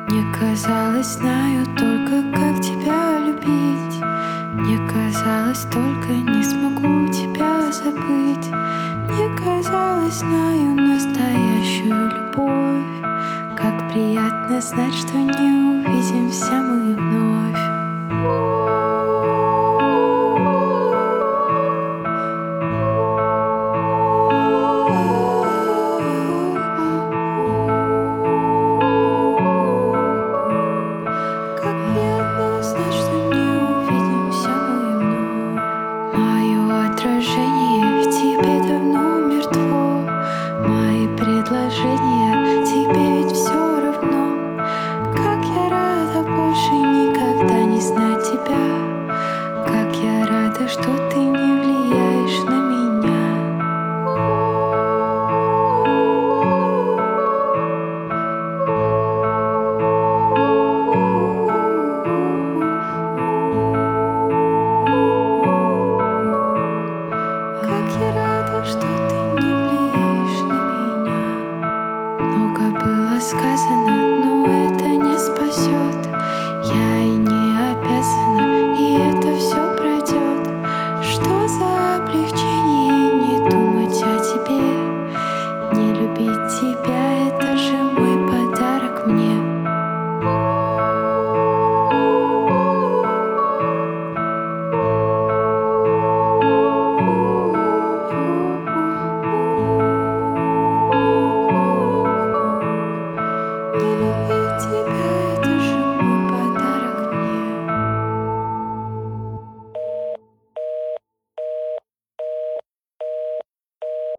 Мне казалось, знаю только, как тебя любить. Мне казалось, только не смогу тебя забыть. Мне казалось, знаю настоящую любовь. Как приятно знать, что не увидимся мы вновь.